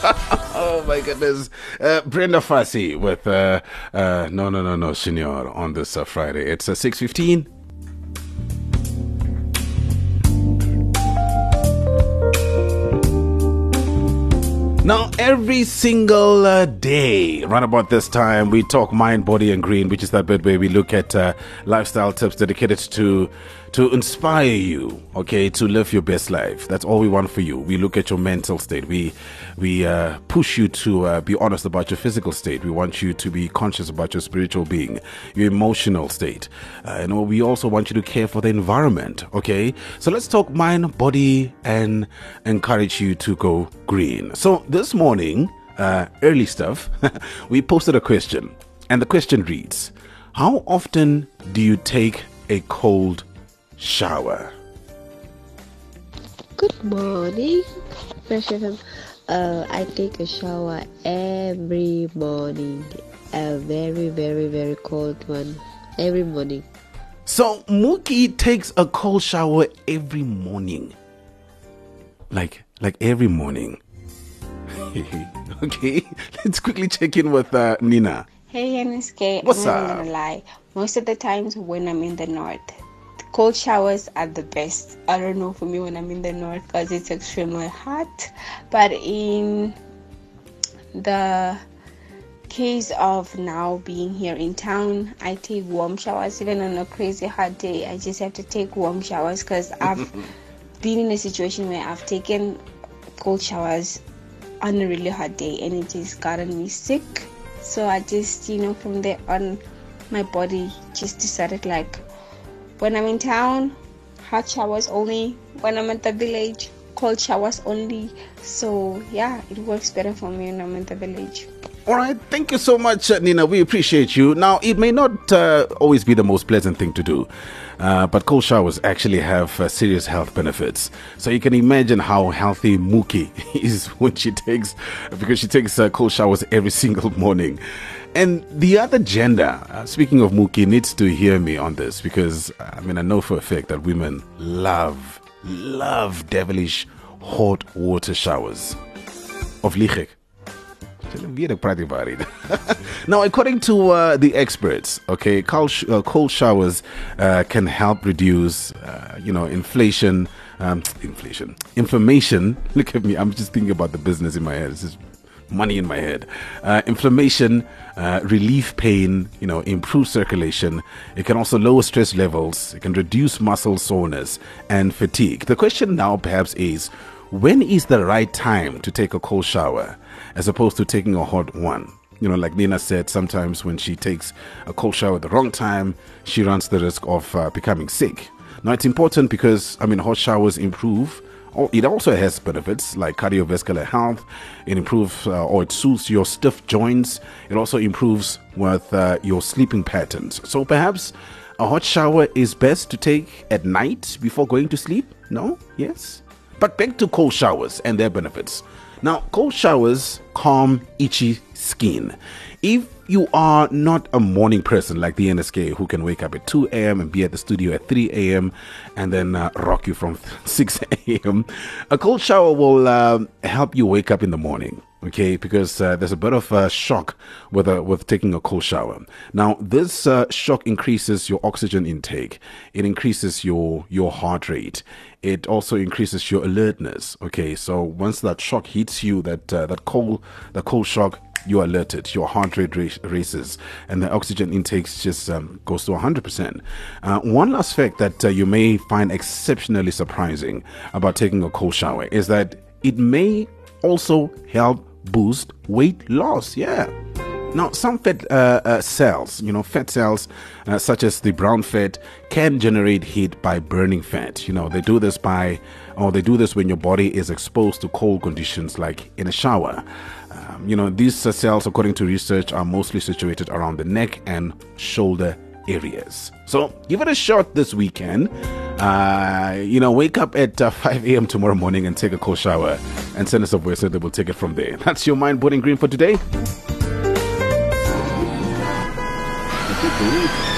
Oh my goodness. Brenda Fassie with No, Senor on this Friday. It's 6:15. Now, every single day, right about this time, we talk Mind, Body, and Green, which is that bit where we look at lifestyle tips dedicated to inspire you, okay, to live your best life. That's all we want for you. We look at your mental state. We push you to be honest about your physical state. We want you to be conscious about your spiritual being, your emotional state. And we also want you to care for the environment, okay? So let's talk mind, body, and encourage you to go green. So this morning, early stuff, we posted a question. And the question reads, how often do you take a cold shower? Good morning, Fresh FM. I take a shower every morning. A very, very, very cold one. Every morning. So Mookie takes a cold shower every morning. Like every morning. Okay, let's quickly check in with Nina. Hey NSK, What's I'm not up? gonna lie. Most of the times when I'm in the north, cold showers are the best. I don't know for me when I'm in the north because it's extremely hot. But in the case of now being here in town, I take warm showers. Even on a crazy hot day, I just have to take warm showers because I've been in a situation where I've taken cold showers on a really hot day and it just gotten me sick. So I just, from there on, my body just decided like, when I'm in town, hot showers only. When I'm at the village, cold showers only. So yeah, it works better for me when I'm in the village. All right, thank you so much, Nina. We appreciate you. Now, it may not always be the most pleasant thing to do, but cold showers actually have serious health benefits. So you can imagine how healthy Mookie is when because she takes cold showers every single morning. And the other gender, speaking of Mookie, needs to hear me on this because, I know for a fact that women love devilish hot water showers. Of lichek. Now, according to the experts, okay, cold showers can help reduce, inflammation. Look at me, I'm just thinking about the business in my head. It's just money in my head. Inflammation, relieve pain, improve circulation. It can also lower stress levels. It can reduce muscle soreness and fatigue. The question now perhaps is, when is the right time to take a cold shower as opposed to taking a hot one? Like Nina said, sometimes when she takes a cold shower at the wrong time, she runs the risk of becoming sick. Now, it's important because, hot showers improve. It also has benefits like cardiovascular health. It improves or it soothes your stiff joints. It also improves with your sleeping patterns. So perhaps a hot shower is best to take at night before going to sleep? No? Yes? But back to cold showers and their benefits. Now, cold showers calm itchy skin. If you are not a morning person like the NSK who can wake up at 2 a.m. and be at the studio at 3 a.m. and then rock you from 6 a.m., a cold shower will help you wake up in the morning. Okay, because there's a bit of a shock with taking a cold shower. Now, this shock increases your oxygen intake. It increases your heart rate. It also increases your alertness. Okay, so once that shock hits you, that cold shock, you're alerted. Your heart rate races, and the oxygen intake just goes to 100%. One last fact that you may find exceptionally surprising about taking a cold shower is that it may also help boost weight loss. Yeah. Now, some fat cells, fat cells such as the brown fat can generate heat by burning fat. They do this when your body is exposed to cold conditions like in a shower. These cells, according to research, are mostly situated around the neck and shoulder areas. So give it a shot this weekend. Wake up at 5 a.m. tomorrow morning and take a cold shower and send us a voice so that we'll take it from there. That's your Mind, Body, and Green for today.